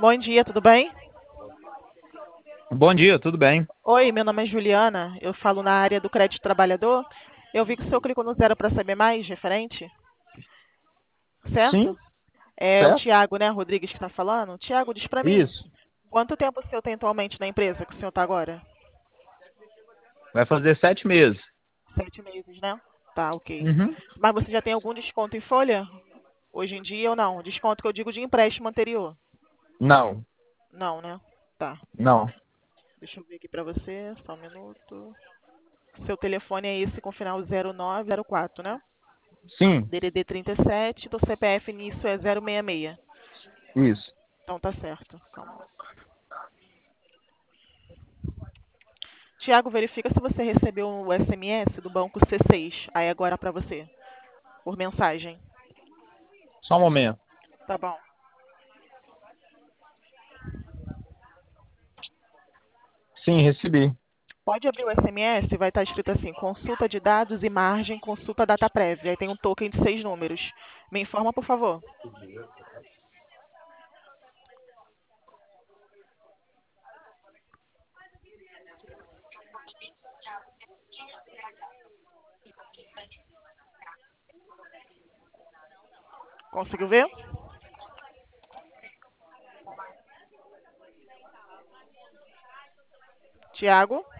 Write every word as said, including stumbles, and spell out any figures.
Bom dia, tudo bem? Bom dia, tudo bem? Oi, meu nome é Juliana, eu falo na área do crédito trabalhador. Eu vi que o senhor clicou no zero para saber mais, referente, certo? Sim, É o certo? Tiago, né, Rodrigues, que está falando. Tiago, diz para mim, Isso. quanto tempo o senhor tem atualmente na empresa que o senhor está agora? Vai fazer sete meses. Sete meses, né? Tá, ok. Uhum. Mas você já tem algum desconto em folha? Hoje em dia ou não? Desconto que eu digo de empréstimo anterior. Não, Não, né? Tá. não. Deixa eu ver aqui para você, só um minuto. Seu telefone é esse com final zero nove zero quatro, né? Sim, D D D trinta e sete, teu C P F início é zero seis seis. isso. Então tá certo. Calma. Tiago, verifica se você recebeu o S M S do banco C seis. Aí agora para você, por mensagem. Só um momento. Tá bom. Sim, recebi. Pode abrir o S M S, vai estar escrito assim: consulta de dados e margem, consulta data prévia. Aí tem um token de seis números. Me informa, por favor. Conseguiu ver? Tiago?